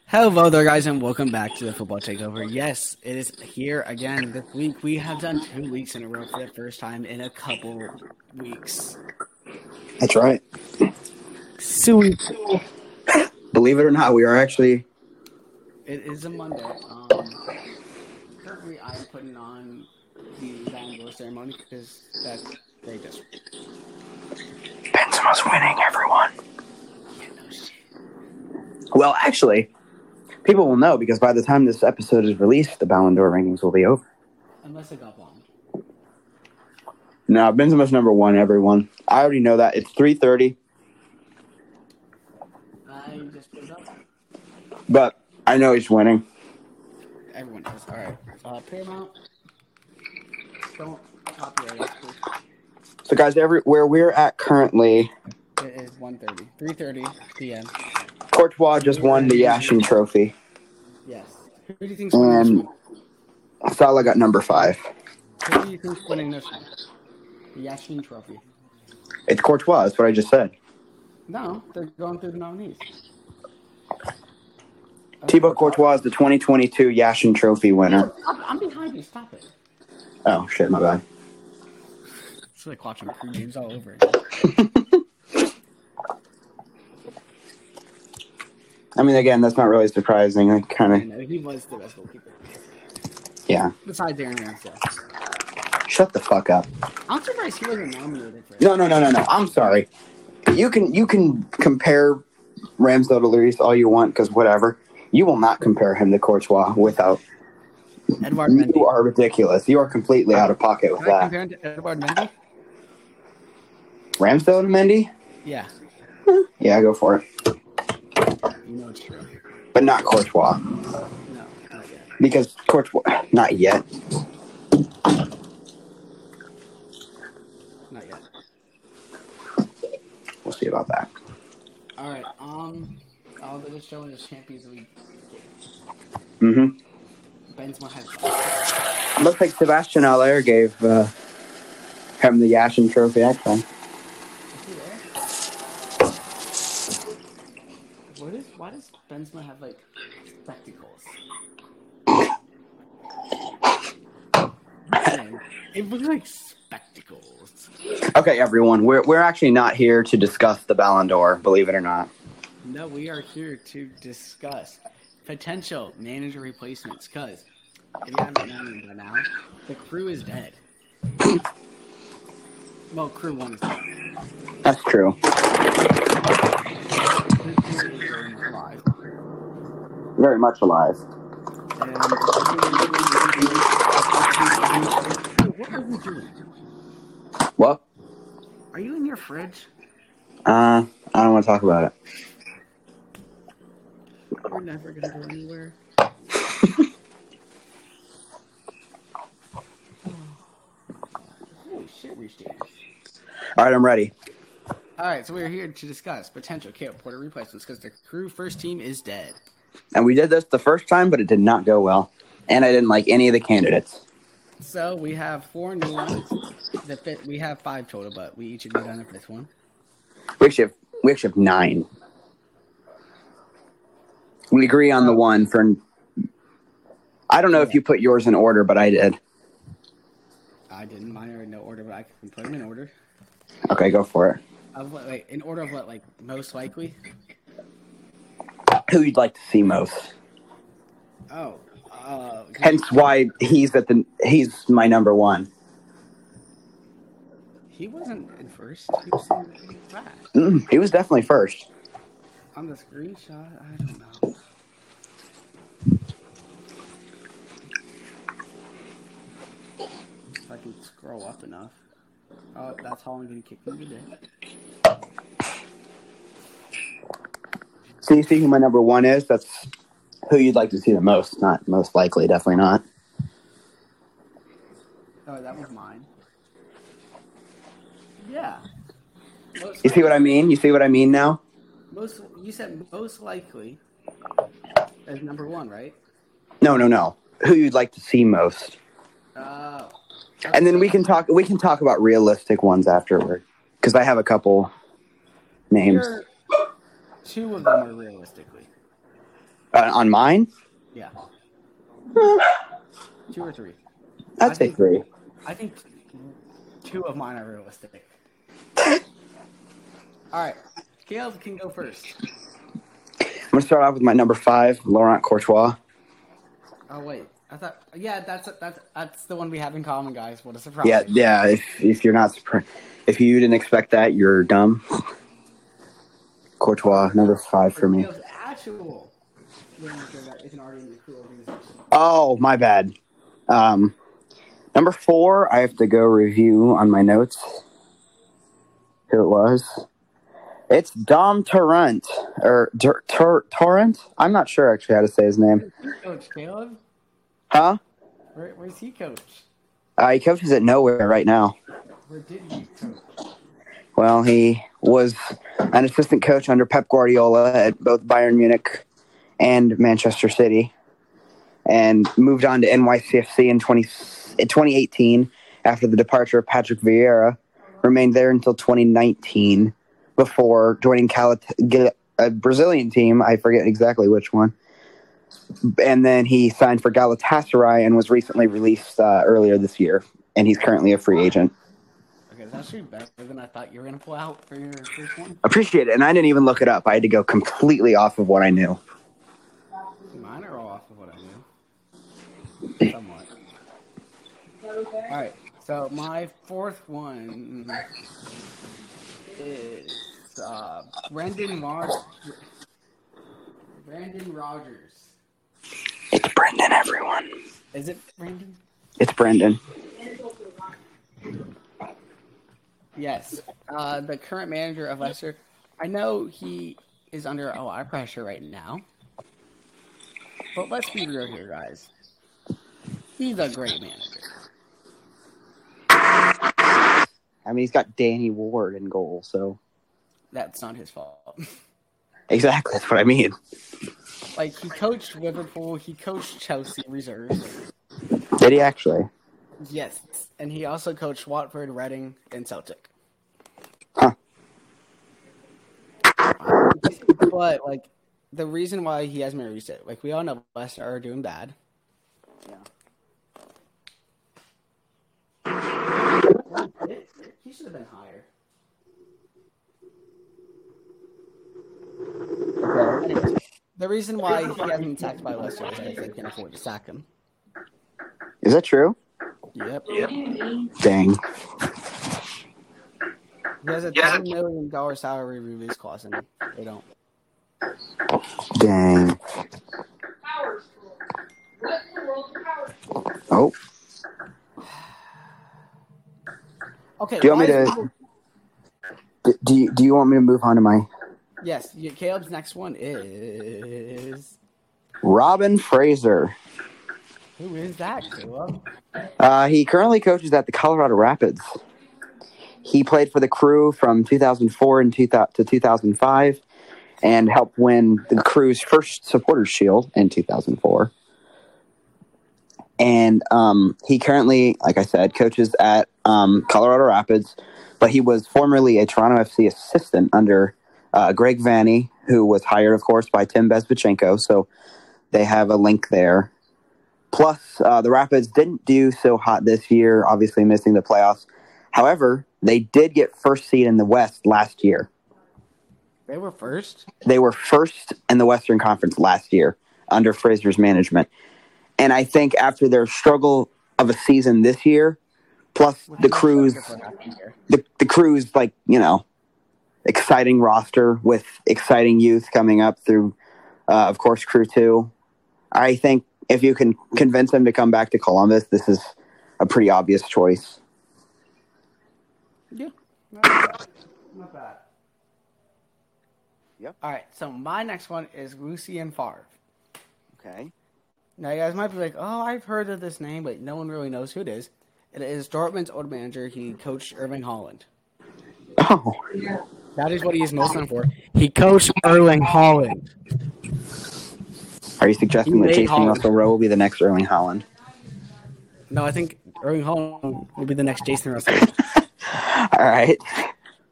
Hello there, guys, and welcome back to the Football Takeover. Yes, it is here again this week. We have done 2 weeks in a row for the first time in a couple weeks. That's right. So Believe it or not, we are actually. it is a Monday. Currently, I'm putting on the Ballon ceremony because they just. Benzema's winning, everyone. Well, actually, people will know because by the time this episode is released, the Ballon d'Or rankings will be over. Unless it got bombed. No, Benzema's number one, everyone. I already know that. It's 3:30. I just put it up. But I know he's winning. Everyone does. All right. Paramount. Don't copyright us, please. So, guys, where we're at currently, It is 1:30. 3:30 p.m. Courtois just won the Yashin Trophy. Yes. Who do you think's winning this one? Salah got number 5. Who do you think's winning this one? The Yashin Trophy. It's Courtois. That's what I just said. No, they're going through the nominees. Thibaut Courtois is the 2022 Yashin Trophy winner. I'm behind you. Stop it. Oh, shit, my bad. It's like watching Crew games all over again. I mean, again, that's not really surprising. I kind of... No, he was the best goalkeeper. Yeah. Besides Aaron Ramsdale. Shut the fuck up. I'm surprised he wasn't nominated for it. No. I'm sorry. You can compare Ramsdale to Lloris all you want, because whatever. You will not compare him to Courtois without... Edouard Mendy. You are ridiculous. You are completely out of pocket with Can I that. compare him to Edouard Mendy? Ramsdale to Mendy? Yeah. Yeah, go for it. You know it's true. But not Courtois. No, not yet. Because Courtois... Not yet. Not yet. We'll see about that. All right. They're just showing the Champions League Mm-hmm. Benzema has. Looks like Sebastian Aller gave him the Yashin Trophy, actually. Is he there? Why does Benzema have like spectacles? It looks like spectacles. Okay, everyone. We're actually not here to discuss the Ballon d'Or, believe it or not. No, we are here to discuss potential manager replacements. Because if you haven't known by now, the Crew is dead. Well, Crew 1 is dead. That's true. Alive. Very much alive. And what are you doing? What? Are you in your fridge? I don't want to talk about it. We're never gonna go anywhere. Holy shit, we should. All right, I'm ready. All right, so we're here to discuss potential Caleb Porter replacements because the Crew first team is dead. And we did this the first time, but it did not go well. And I didn't like any of the candidates. So we have 4 new ones. We have 5 total, but we each have done a 5th one. We actually have 9. We agree on the one for... I don't know if you put yours in order, but I did. I didn't. Mine are in no order, but I can put them in order. Okay, go for it. Wait, in order of what, like, most likely? Who you'd like to see most. Oh. Hence why he's my number 1. He wasn't in first. He was in last. He was definitely first. On the screenshot, I don't know. If I can scroll up enough. Oh, that's how I'm getting kicked in today. So you see who my number 1 is? That's who you'd like to see the most. Not most likely, definitely not. Oh, that was mine. Yeah. You see what I mean? You see what I mean now? You said most likely as number 1, right? No. Who you'd like to see most. Oh. And then we can talk about realistic ones afterward. Because I have a couple names. 2 of them are realistically. On mine? Yeah. 2 or 3? I'd say 3. I think 2 of mine are realistic. All right. Caleb can go first. I'm going to start off with my number 5, Laurent Courtois. Oh, wait. I thought, yeah, that's the one we have in common, guys. What a surprise. Yeah. If you're not surprised, if you didn't expect that, you're dumb. Courtois, number 5 for me. Actual. It's an argument crew organization. Oh, my bad. Number 4, I have to go review on my notes who it was. It's Dom Torrent. Or Torrent? I'm not sure actually how to say his name. Where's he coach, Caleb? Huh? Where's he coach? He coaches at nowhere right now. Where did he coach? Well, he was an assistant coach under Pep Guardiola at both Bayern Munich and Manchester City, and moved on to NYCFC in 2018 after the departure of Patrick Vieira. Remained there until 2019 before joining a Brazilian team. I forget exactly which one. And then he signed for Galatasaray and was recently released earlier this year, and he's currently a free agent. Okay, that's actually better than I thought you were going to pull out for your first one. Appreciate it, and I didn't even look it up. I had to go completely off of what I knew. Mine are all off of what I knew. Somewhat. All right, so my 4th one is Brendan Rodgers. It's Brendan, everyone. Is it Brendan? It's Brendan. Yes. The current manager of Leicester. I know he is under a lot of pressure right now. But let's be real here, guys. He's a great manager. I mean, he's got Danny Ward in goal, so... That's not his fault. Exactly, that's what I mean. Like, he coached Liverpool, he coached Chelsea reserves. Did he actually? Yes, and he also coached Watford, Reading, and Celtic. Huh. But, like, the reason why he hasn't been released, like, we all know Leicester are doing bad. Yeah. He should have been higher. Okay. Anyways, the reason why he hasn't been sacked by Leicester is because they can afford to sack him. Is that true? Yep. Dang. He has a $10 million salary release clause, and they don't. Dang. Oh. Okay. Do you want me to? Do you want me to move on to my? Yes. Caleb's next one is Robin Fraser. Who is that, Caleb? He currently coaches at the Colorado Rapids. He played for the Crew from 2004 to 2005 and helped win the Crew's first Supporters Shield in 2004. And he currently, like I said, coaches at Colorado Rapids, but he was formerly a Toronto FC assistant under Greg Vanney, who was hired, of course, by Tim Bezbatchenko. So they have a link there. Plus, the Rapids didn't do so hot this year, obviously missing the playoffs. However, they did get first seed in the West last year. They were first? They were first in the Western Conference last year under Fraser's management. And I think after their struggle of a season this year, plus the Crew's, the Crew's, like, you know, exciting roster with exciting youth coming up through, of course, Crew 2. I think if you can convince him to come back to Columbus, this is a pretty obvious choice. Yeah, not bad. Yep. All right, so my next one is Lucien Favre. Okay. Now, you guys might be like, oh, I've heard of this name, but no one really knows who it is. It is Dortmund's old manager. He coached Erling Haaland. Oh. That is what he is most known for. He coached Erling Haaland. Are you suggesting that Jason Russell Rowe will be the next Erling Haaland? No, I think Erling Haaland will be the next Jason Russell. All right.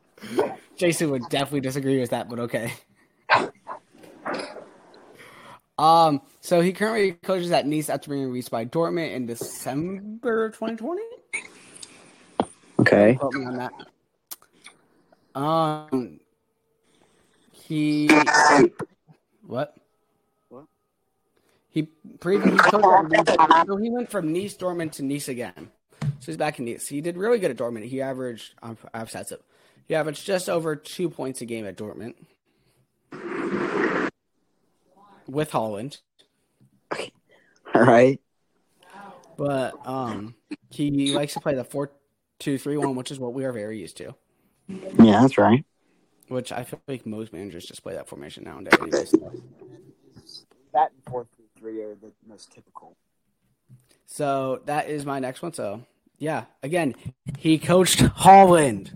Jason would definitely disagree with that, but okay. So he currently coaches at Nice after being released by Dortmund in December 2020. Okay. Don't quote me on that. He what? He coached at Nice. So he went from Nice, Dortmund to Nice again. So he's back in Nice. He did really good at Dortmund. He averaged I've stats up. He averaged just over 2 points a game at Dortmund with Holland. All right. But he likes to play the 4-2-3-1, which is what we are very used to. Yeah, that's right. Which I feel like most managers just play that formation nowadays. That and 4-3-3 are the most typical. So that is my next one. So yeah, again, he coached Holland.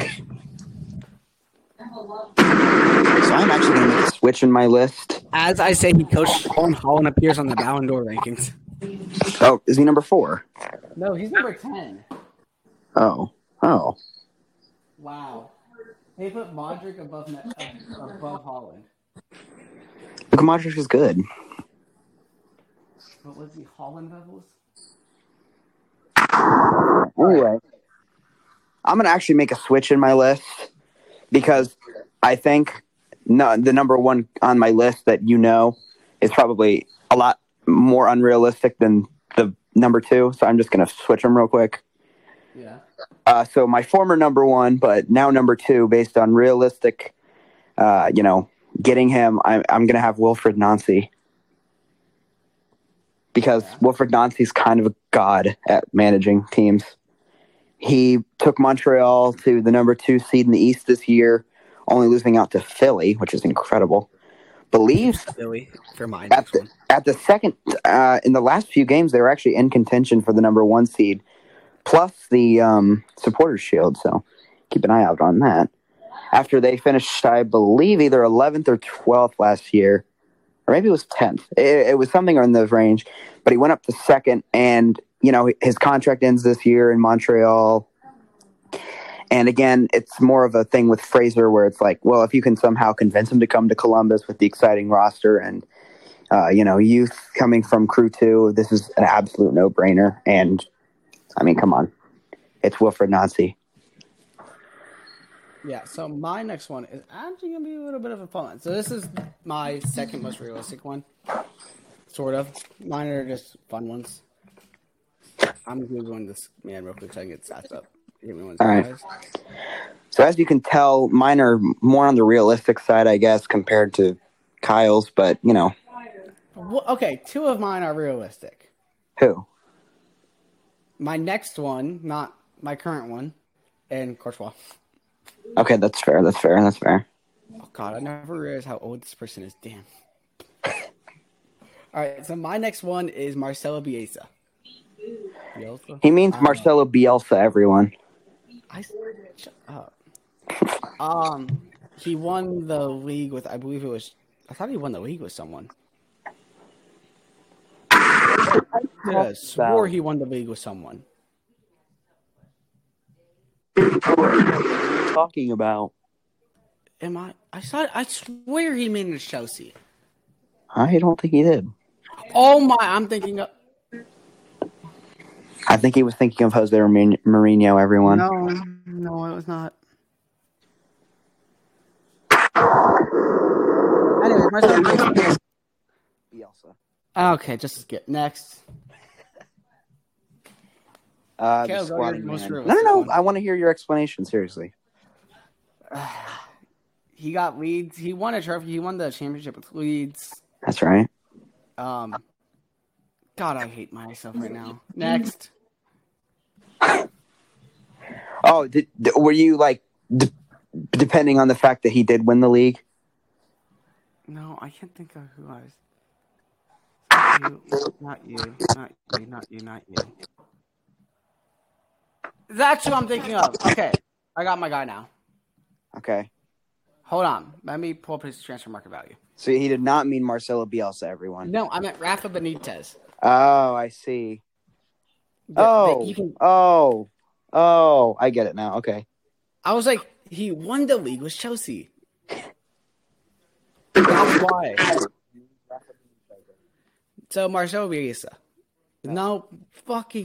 So I'm actually going to make a switch in my list. As I say, he coached Holland. Holland appears on the Ballon d'Or rankings. Oh, is he number 4? No, he's number 10. Oh. Wow. They put Modric above Holland. Luka Modric is good. What was he? Holland levels? Anyway, I'm going to actually make a switch in my list because I think the number 1 on my list that is probably a lot more unrealistic than the number 2. So I'm just going to switch them real quick. Yeah. So my former number 1, but now number 2, based on realistic, getting him, I'm going to have Wilfried Nancy. Because Wilfried Nancy is kind of a god at managing teams. He took Montreal to the number 2 seed in the East this year, only losing out to Philly, which is incredible. Believes Philly for my at the second in the last few games they were actually in contention for the number 1 seed, plus the Supporters Shield. So keep an eye out on that. After they finished, I believe, either 11th or 12th last year. Or maybe it was 10th. It was something in those range. But he went up to second, and, his contract ends this year in Montreal. And again, it's more of a thing with Fraser where it's like, well, if you can somehow convince him to come to Columbus with the exciting roster and, youth coming from Crew 2, this is an absolute no-brainer. And, I mean, come on. It's Wilfried Nancy. Yeah, so my next one is actually going to be a little bit of a fun one. So this is my second most realistic one. Sort of. Mine are just fun ones. I'm Googling this man real quick so I can get stats up. Give me one second, All right. guys. So as you can tell, mine are more on the realistic side, I guess, compared to Kyle's, but, Well, okay, 2 of mine are realistic. Who? My next one, not my current one, and Courtois. Okay, that's fair. Oh, God, I never realized how old this person is. Damn. All right, so my next one is Marcelo Bielsa. He means Marcelo Bielsa, everyone. Shut up. He won the league with, I thought he won the league with someone. I swore he won the league with someone. What are you talking about? I swear he managed Chelsea. I don't think he did. Oh my, I'm thinking of... I think he was thinking of Jose Mourinho, everyone. No, it was not. Anyway, Bielsa. okay, just skip. Next. The squatting man. No. I want to hear your explanation, seriously. He got Leeds. He won a trophy. He won the championship with Leeds. That's right. God, I hate myself right now. Next. Oh, were you like depending on the fact that he did win the league? No, I can't think of who I was. Not you. That's who I'm thinking of. Okay, I got my guy now. Okay. Hold on. Let me pull up his transfer market value. So he did not mean Marcelo Bielsa, everyone. No, I meant Rafa Benitez. Oh, I see. I get it now. Okay. I was like, he won the league with Chelsea. That's why. So Marcelo Bielsa. No fucking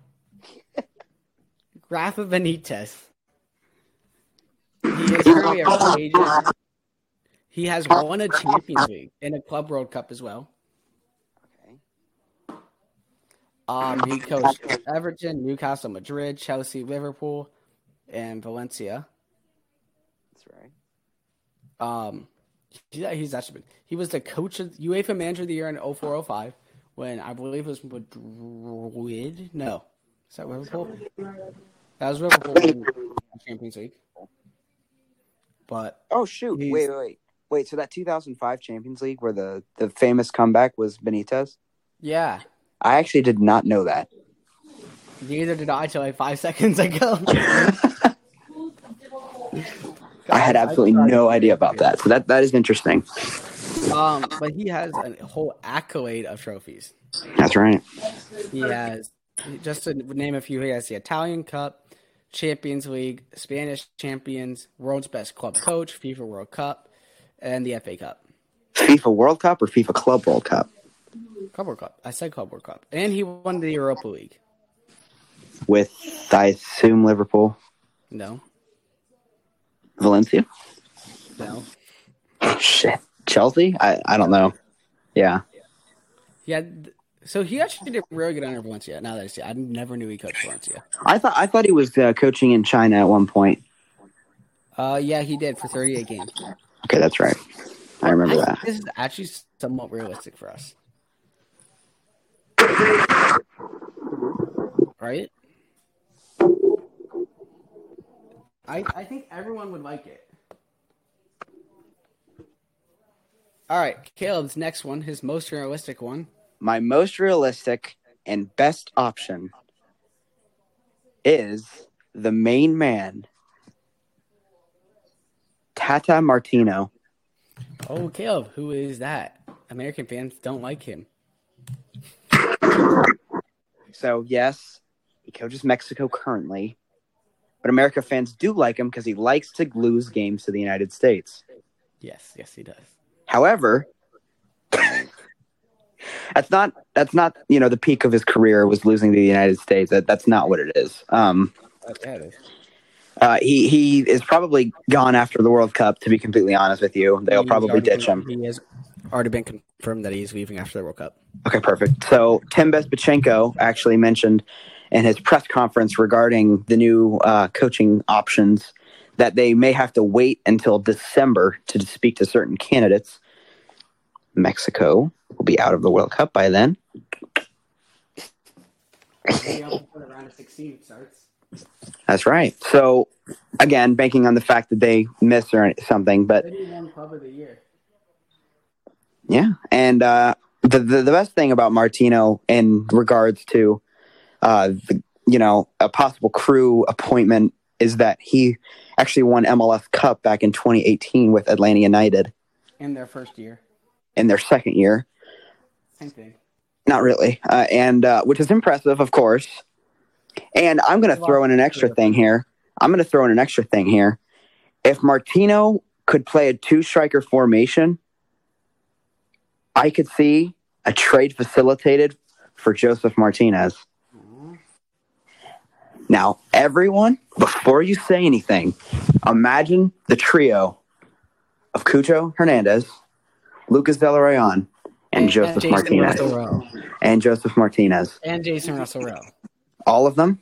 Rafa Benitez. He is currently a free agent. He has won a Champions League and a Club World Cup as well. He coached Everton, Newcastle, Madrid, Chelsea, Liverpool, and Valencia. That's right. He's actually been. He was the coach of UEFA Manager of the Year in 04-05 when I believe it was Madrid. No, is that Liverpool? That was Liverpool in the Champions League. But shoot! Wait. So that 2005 Champions League where the famous comeback was Benitez? Yeah. I actually did not know that. Neither did I till like 5 seconds ago. I had absolutely no idea about that. So that is interesting. But he has a whole accolade of trophies. That's right. He has, just to name a few, he has the Italian Cup, Champions League, Spanish Champions, World's Best Club Coach, FIFA World Cup, and the FA Cup. FIFA World Cup or FIFA Club World Cup? Club World Cup. I said Club World Cup. And he won the Europa League. With, I assume, Liverpool? No. Valencia? No. Shit. Chelsea? I don't know. Yeah. Yeah. So he actually did really good under Valencia. Now that I see, I never knew he coached Valencia. I thought he was coaching in China at one point. Yeah, he did for 38 games. Okay, that's right. I remember that. This is actually somewhat realistic for us. Right? I think everyone would like it. All right, Caleb's next one, his most realistic one. My most realistic and best option is the main man, Tata Martino. Oh, Caleb, who is that? American fans don't like him. So, yes, he coaches Mexico currently, but America fans do like him because he likes to lose games to the United States. Yes, he does. However, that's not the peak of his career was losing to the United States. That's not what it is. He is probably gone after the World Cup. To be completely honest with you, they'll probably ditch him. He has already been confirmed that he's leaving after the World Cup. Okay, perfect. So Tim Bezpachenko actually mentioned in his press conference regarding the new coaching options that they may have to wait until December to speak to certain candidates. Mexico will be out of the World Cup by then. The round of 16 starts. That's right. So, again, banking on the fact that they miss or something, but They won Club of the Year. yeah. And the best thing about Martino in regards to a possible crew appointment is that he actually won MLS Cup back in 2018 with Atlanta United. In their first year. In their second year. Same thing. Not really. And which is impressive, of course. And I'm going to throw in an extra thing here. If Martino could play a two-striker formation, I could see a trade facilitated for Joseph Martinez. Now, everyone, before you say anything, imagine the trio of Cucho Hernandez, Lucas Del Rayon, and Joseph Martinez. And Joseph Martinez. And Jason Russell-Rowe. All of them?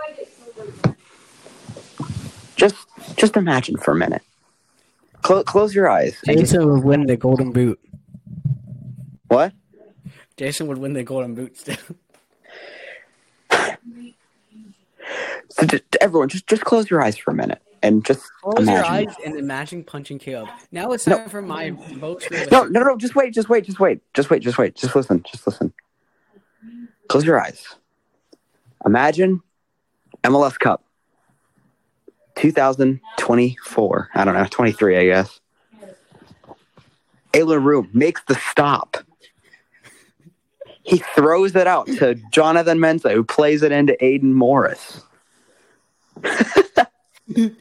Just imagine for a minute. Close your eyes. Jason would win the Golden Boot. What? Jason would win the Golden Boot still. So everyone, just close your eyes for a minute and just close imagine. Your eyes and imagine punching Caleb. Now it's time for my most realistic. No. Just wait. Just listen. Close your eyes. Imagine MLS Cup 2024. I don't know, 23, I guess. Ayla Room makes the stop. He throws it out to Jonathan Mensah, who plays it into Aiden Morris. There's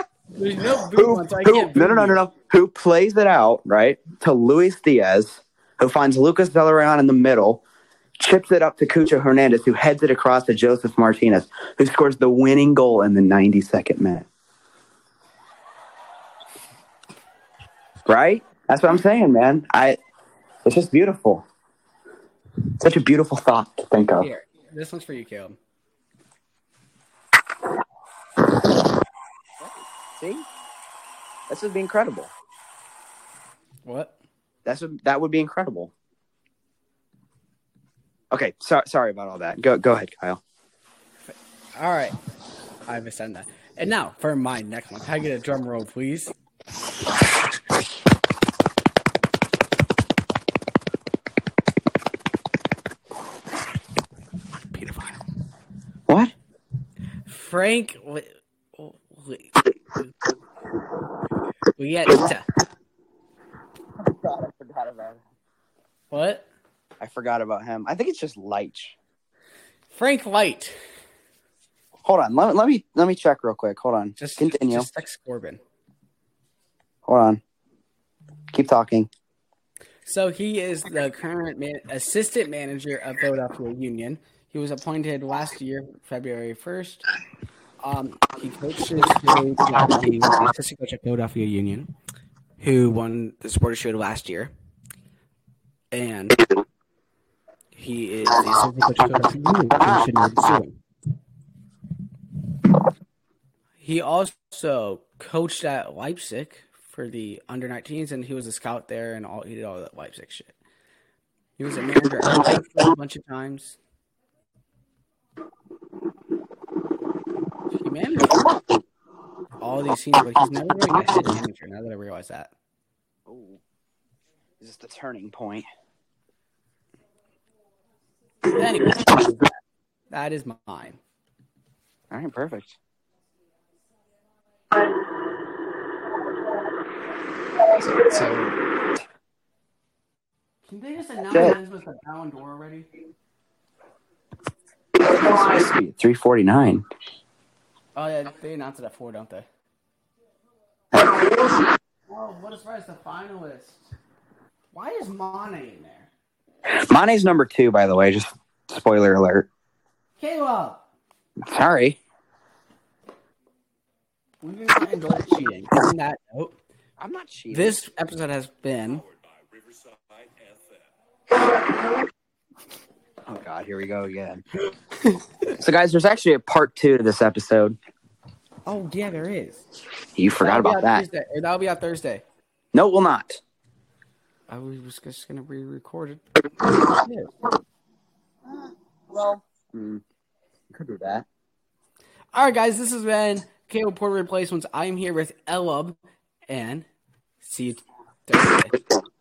no boot once I can't. No. Who plays it out, right, to Luis Diaz, who finds Lucas Villarreal in the middle, chips it up to Cucho Hernandez, who heads it across to Joseph Martinez, who scores the winning goal in the 92nd minute. Right? That's what I'm saying, man. It's just beautiful. Such a beautiful thought to think of. Here, this one's for you, Caleb. See? This would be incredible. What? That would be incredible. Okay, sorry about all that. Go ahead, Kyle. All right. I understand that. And now, for my next one. Can I get a drum roll, please? What? Frank Lieta. God, I forgot about him. What? I forgot about him. I think it's just Leitch. Frank Light. Hold on. Let me check real quick. Hold on. Just continue. Just text Corbin. Hold on. Keep talking. So he is the current assistant manager of Philadelphia Union. He was appointed last year, February 1st. He coaches he was the assistant coach at Philadelphia Union, who won the Supporters Shield last year. And he is the assistant coach of Philadelphia Union, who should know the doing. He also coached at Leipzig for the under-19s, and he was a scout there, and he did all that Leipzig shit. He was a manager a bunch of times. He managed all these teams, but he's never really a head manager, now that I realize that. Oh, this is the turning point. Anyway, that is mine. All right, perfect. So, can they just announce this was the Ballon d'Or already? 349. Oh, yeah, they announced it at 4, don't they? Oh, what as far as the finalists? Why is Mane in there? Mane's number 2, by the way. Just spoiler alert. Caleb! Sorry. We do not endorse cheating. On that note, I'm not cheating. This episode has been... Oh, God, here we go again. So, guys, there's actually a part 2 to this episode. Oh, yeah, there is. You forgot about that. That'll be out Thursday. No, it will not. I was just going to be recorded. Well, could do that. All right, guys, this has been Caleb Porter Replacements. I'm here with Elub, and see you Thursday.